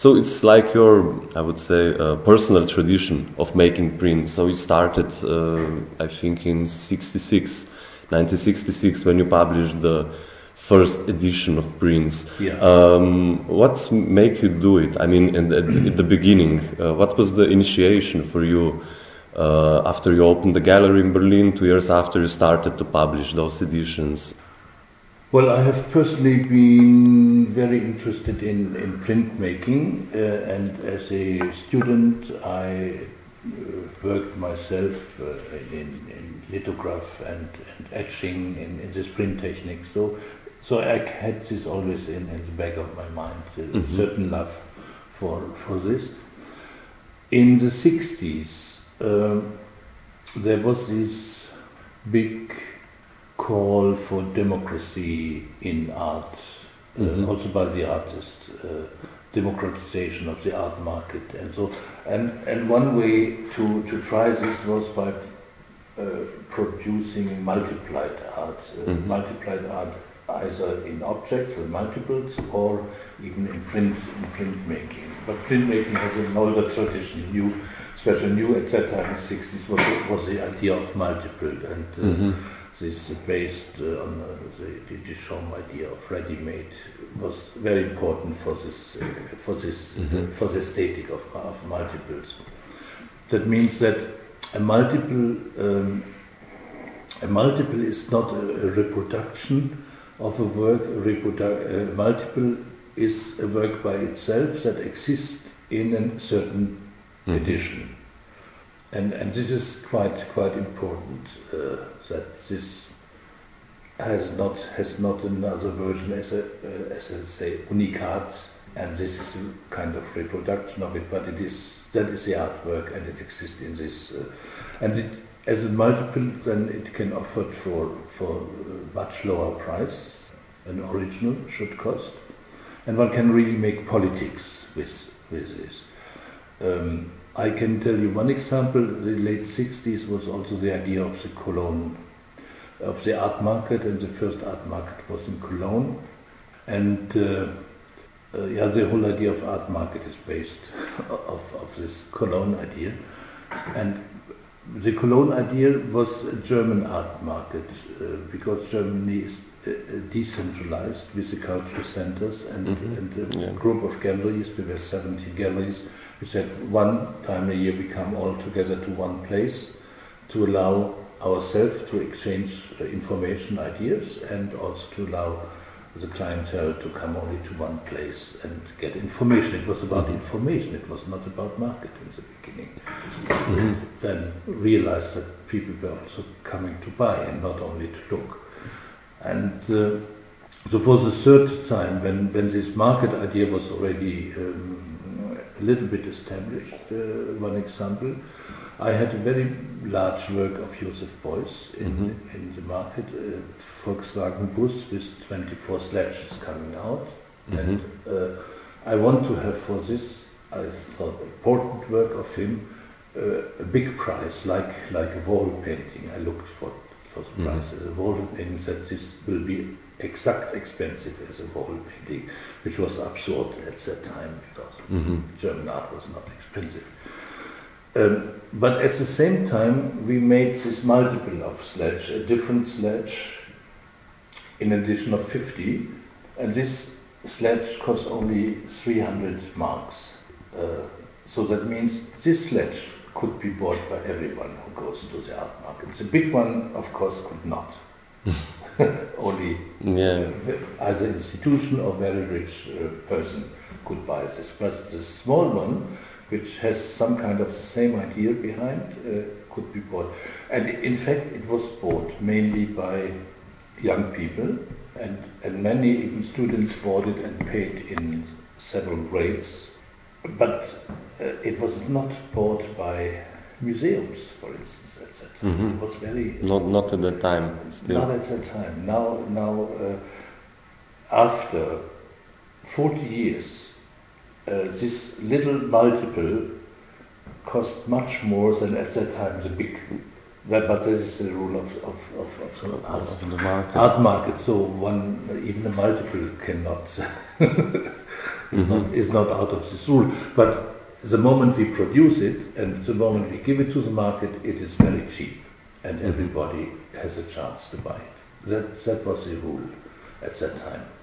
So it's like your, I would say, personal tradition of making prints. So you started, I think, in 1966, when you published the first edition of prints. Yeah. What made you do it? I mean, at the beginning, what was the initiation for you after you opened the gallery in Berlin, 2 years after you started to publish those editions? Well, I have personally been very interested in printmaking, and as a student I worked myself in lithograph and etching in this print technique. So I had this always in the back of my mind, a certain love for this. In the 60s, there was this big call for democracy in art, also by the artists, democratization of the art market, and so. And one way to try this was by producing multiplied art, either in objects or multiples, or even in printmaking. But printmaking has an older tradition. New at that time in the 60s was the idea of multiple, and this based on the Duchamp idea of ready-made was very important for the aesthetic of multiples. That means that a multiple is not a reproduction of a work. A multiple is a work by itself that exists in a certain edition, and this is quite important. That this has not another version as a say unicat, and this is a kind of reproduction of it, but that is the artwork, and it exists in this, and it as a multiple, then it can offer for much lower price an original should cost, and one can really make politics with this. I can tell you one example. The late 60s was also the idea of the Cologne, of the art market, and the first art market was in Cologne. And the whole idea of art market is based of this Cologne idea. And the Cologne idea was a German art market, because Germany is decentralized with the cultural centers and a group of galleries. We were 70 galleries. We said one time a year we come all together to one place to allow ourselves to exchange information, ideas, and also to allow the clientele to come only to one place and get information. It was about information, it was not about market in the beginning. We then realized that people were also coming to buy and not only to look. And so for the third time, when this market idea was already a little bit established, one example, I had a very large work of Joseph Beuys in the market, Volkswagen Bus with 24 sledges coming out. And I want to have for this, I thought, important work of him, a big price, like a wall painting. I looked for the price as a wall painting, that this will be exact expensive as a wall painting, which was absurd at that time because German art was not expensive. But at the same time, we made this multiple of sledge, a different sledge, in addition of 50, and this sledge costs only 300 marks. So that means this sledge could be bought by everyone who goes to the art market. The big one, of course, could not. Only either institution or very rich person could buy this. But the small one, which has some kind of the same idea behind, could be bought. And in fact, it was bought mainly by young people, and many even students bought it and paid in several rates. But it was not bought by museums, for instance, at that time. It was very... Not at that time, still. Not at that time. Now after 40 years, this little multiple cost much more than at that time the big. But this is the rule of the art market. So even a multiple cannot is not out of this rule. But the moment we produce it and the moment we give it to the market, it is very cheap, and everybody has a chance to buy it. That was the rule at that time.